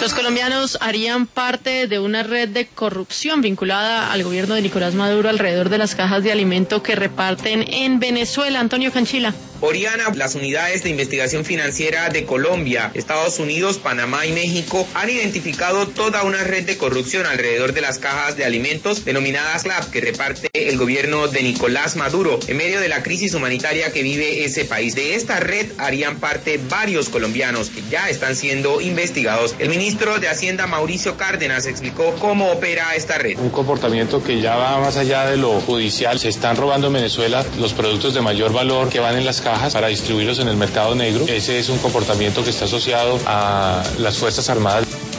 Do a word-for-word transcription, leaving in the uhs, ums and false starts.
Los colombianos harían parte de una red de corrupción vinculada al gobierno de Nicolás Maduro alrededor de las cajas de alimento que reparten en Venezuela. Antonio Canchila. Oriana, las unidades de investigación financiera de Colombia, Estados Unidos, Panamá y México han identificado toda una red de corrupción alrededor de las cajas de alimentos denominadas C L A P que reparte el gobierno de Nicolás Maduro en medio de la crisis humanitaria que vive ese país. De esta red harían parte varios colombianos que ya están siendo investigados. El ministro de Hacienda, Mauricio Cárdenas, explicó cómo opera esta red. Un comportamiento que ya va más allá de lo judicial. Se están robando en Venezuela los productos de mayor valor que van en las cajas para distribuirlos en el mercado negro. Ese es un comportamiento que está asociado a las Fuerzas Armadas.